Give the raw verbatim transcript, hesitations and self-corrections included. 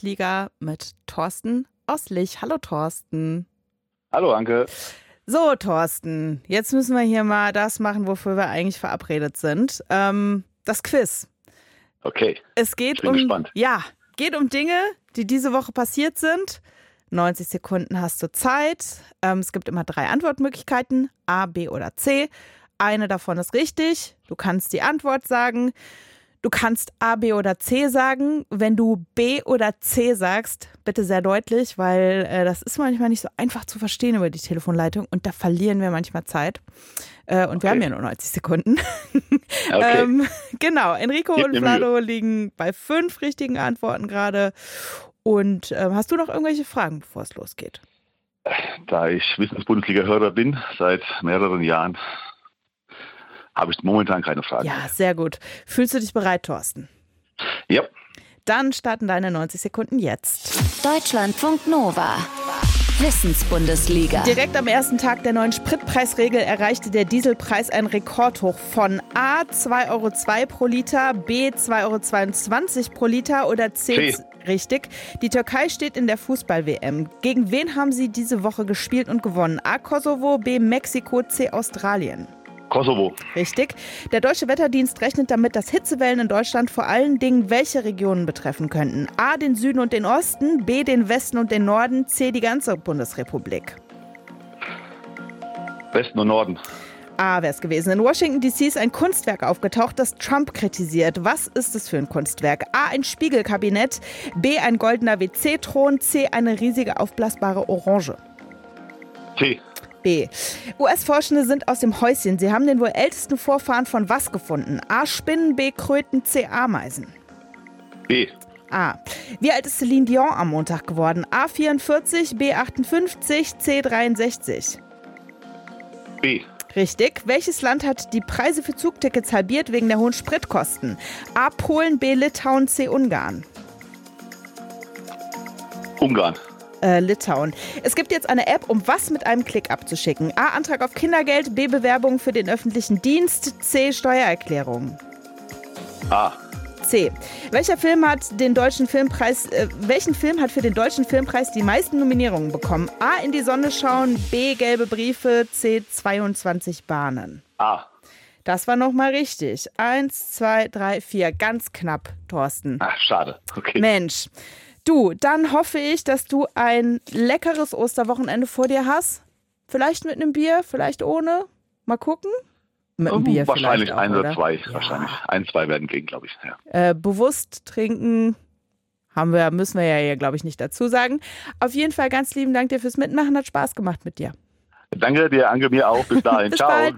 Bundesliga mit Thorsten aus Lich. Hallo Thorsten. Hallo Anke. So Thorsten, jetzt müssen wir hier mal das machen, wofür wir eigentlich verabredet sind. Ähm, das Quiz. Okay. Es geht ich bin um, gespannt. ja, geht um Dinge, die diese Woche passiert sind. neunzig Sekunden hast du Zeit. Ähm, es gibt immer drei Antwortmöglichkeiten, A, B oder C. Eine davon ist richtig. Du kannst die Antwort sagen. Du kannst A, B oder C sagen. Wenn du B oder C sagst, bitte sehr deutlich, weil äh, das ist manchmal nicht so einfach zu verstehen über die Telefonleitung und da verlieren wir manchmal Zeit. Äh, und okay. wir haben ja nur neunzig Sekunden. Okay. ähm, genau, Enrico Gib und mir Vlado liegen bei fünf richtigen Antworten gerade. Und äh, hast du noch irgendwelche Fragen, bevor es losgeht? Da ich Wissensbundesliga-Hörer bin, seit mehreren Jahren, habe ich momentan keine Fragen. Ja, sehr gut. Fühlst du dich bereit, Thorsten? Ja. Dann starten deine neunzig Sekunden jetzt. Deutschlandfunk Nova. Wissensbundesliga. Direkt am ersten Tag der neuen Spritpreisregel erreichte der Dieselpreis ein Rekordhoch von A zwei Euro zwei pro Liter, B zwei Euro zweiundzwanzig pro Liter oder C. C. Richtig. Die Türkei steht in der Fußball-W M. Gegen wen haben sie diese Woche gespielt und gewonnen? A. Kosovo, B. Mexiko, C. Australien. Kosovo. Richtig. Der Deutsche Wetterdienst rechnet damit, dass Hitzewellen in Deutschland vor allen Dingen welche Regionen betreffen könnten? A. den Süden und den Osten, B. den Westen und den Norden, C. die ganze Bundesrepublik. Westen und Norden. A wäre es gewesen. In Washington D C ist ein Kunstwerk aufgetaucht, das Trump kritisiert. Was ist es für ein Kunstwerk? A. ein Spiegelkabinett, B. ein goldener W C-Thron, C. eine riesige aufblasbare Orange. C. B. U S-Forschende sind aus dem Häuschen. Sie haben den wohl ältesten Vorfahren von was gefunden? A. Spinnen, B. Kröten, C. Ameisen. B. A. Wie alt ist Celine Dion am Montag geworden? A. vierundvierzig, B. achtundfünfzig, C. dreiundsechzig. B. Richtig. Welches Land hat die Preise für Zugtickets halbiert wegen der hohen Spritkosten? A. Polen, B. Litauen, C. Ungarn. Ungarn. Äh, Litauen. Es gibt jetzt eine App, um was mit einem Klick abzuschicken. A. Antrag auf Kindergeld, B. Bewerbung für den öffentlichen Dienst, C. Steuererklärung. A. C. Welcher Film hat den deutschen Filmpreis, äh, welchen Film hat für den deutschen Filmpreis die meisten Nominierungen bekommen? A. In die Sonne schauen, B. Gelbe Briefe, C. zweiundzwanzig Bahnen. A. Das war nochmal richtig. Eins, zwei, drei, vier. Ganz knapp, Thorsten. Ach, schade. Okay. Mensch. Du, dann hoffe ich, dass du ein leckeres Osterwochenende vor dir hast. Vielleicht mit einem Bier, vielleicht ohne. Mal gucken. Mit einem Oh, Bier wahrscheinlich vielleicht auch, ein oder, oder zwei. Ja. Wahrscheinlich. Ein, zwei werden gehen, glaube ich. Ja. Äh, bewusst trinken haben wir, müssen wir ja hier, glaube ich, nicht dazu sagen. Auf jeden Fall ganz lieben Dank dir fürs Mitmachen. Hat Spaß gemacht mit dir. Danke dir, Anke, mir auch. Bis dahin. Bis Ciao. bald.